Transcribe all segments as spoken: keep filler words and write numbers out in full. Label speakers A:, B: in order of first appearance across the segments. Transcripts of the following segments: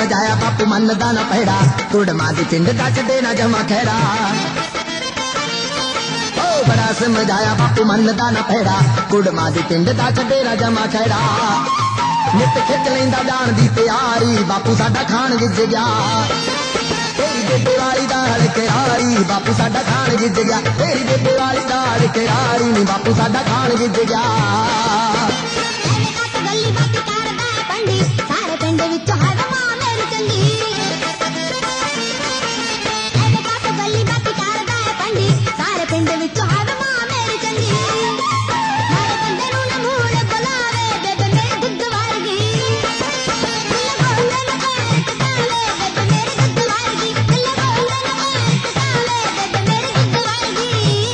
A: मजाया बापू मनदा ना पैड़ा कुड़मा दी पिंड दा छड्डे ना जमा खैड़ा ओ बड़ा समझाया बापू मनदा ना पैड़ा कुड़मा दी पिंड दा छड्डे ना जमा खैड़ा नित खिच लैंदा जान दी तैयारी बापू साडा खान गिज गया तेरी बेबे वाली दाल करारी बापू साडा खान गिज गया तेरी बेबे वाली दाल करारी नी बापू साडा खान गिज गया पिंड विच है मां मेरी चंगी ऐवे कात गली बात करदा है पंडी सारे पिंड विच है मां मेरी चंगी मारे बंदे नू ना मूड़ बुलावे बेबे मेरी दुध वर्गी दिल बोले ना एक काले बेबे मेरी दुध वर्गी दिल बोले ना एक काले बेबे मेरी दुध वर्गी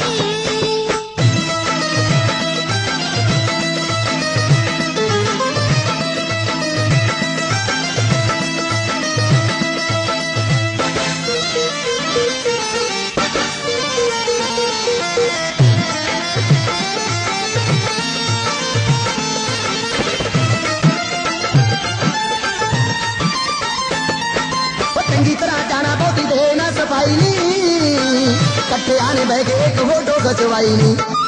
A: चंगी तरह जाना बहुती दे ना सफाई नी कट्ठे आने बह के एक फोटो खचवाई नी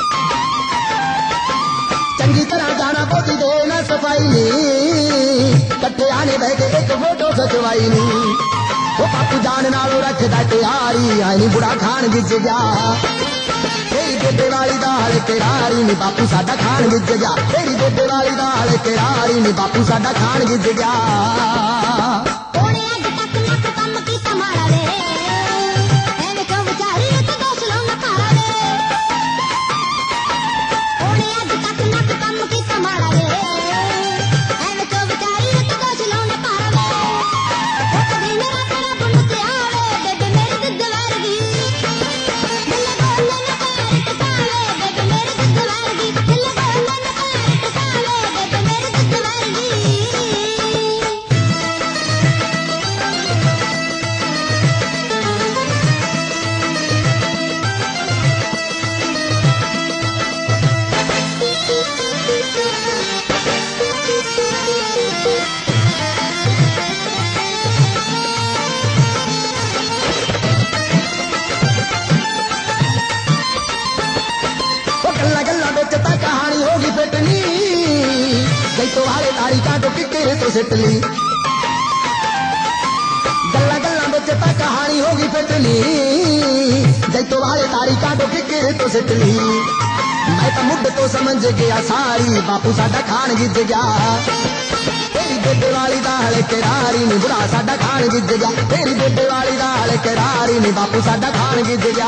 A: चंगी तरह जाना बहुती दे ना सफाई नी कट्ठे आने बह के एक फोटो खचवाई नी वो बापू जान नालों रखदा तैयारी आई नी बुढ़ा खान गिज गया तेरी बेबे वाली दाल करारी नी बापू साडा खान गिज गया तेरी बेबे वाली दाल करारी नी बापू साडा खान गिज गया तो वाले तारी काटो किक्के तो सिटली गल्ला गल्ला बिच ता कहानी होगी फिटली जैतो वाले तारी काटो किक्के तो सिटली मैं तो मुड तो समझ गया सारी बापू साडा खान गिज गया तेरी बेबे वाली दाल करारी नी बुढ़ा साडा खान गिज गया तेरी बेबे वाली दाल करारी नी बापू साडा खान गिज गया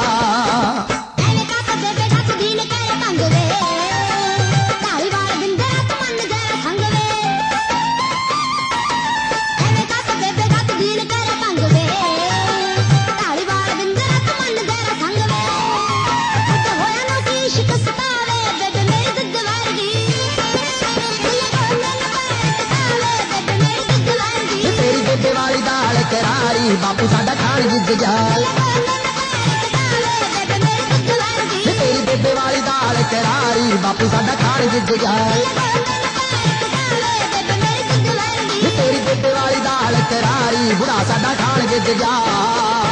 A: करारी बापू साडा खान गिज गया तेरी बेबे वाली दाल करारी बापू साडा खान गिज गया तेरी बेबे वाली दाल करारी बुढ़ा साडा खान गिज गया।